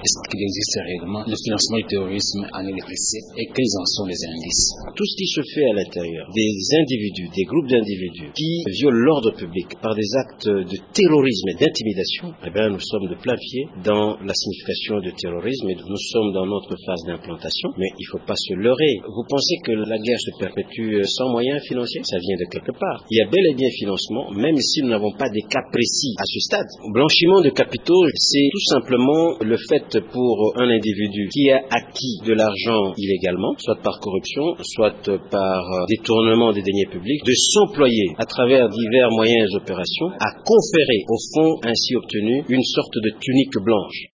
Est-ce qu'il existe réellement le financement du terrorisme en RDC et quels en sont les indices? Tout ce qui se fait à l'intérieur des individus, des groupes d'individus qui violent l'ordre public par des actes de terrorisme et d'intimidation, eh bien, nous sommes de plein pied dans la signification de terrorisme et nous sommes dans notre phase d'implantation, mais il ne faut pas se leurrer. Vous pensez que la guerre se perpétue sans moyens financiers? Ça vient de quelque part. Il y a bel et bien financement, même si nous n'avons pas des cas précis à ce stade. Blanchiment de capitaux, c'est tout simplement le fait pour un individu qui a acquis de l'argent illégalement, soit par corruption, soit par détournement des deniers publics, de s'employer à travers divers moyens et opérations à conférer au fonds ainsi obtenu une sorte de tunique blanche.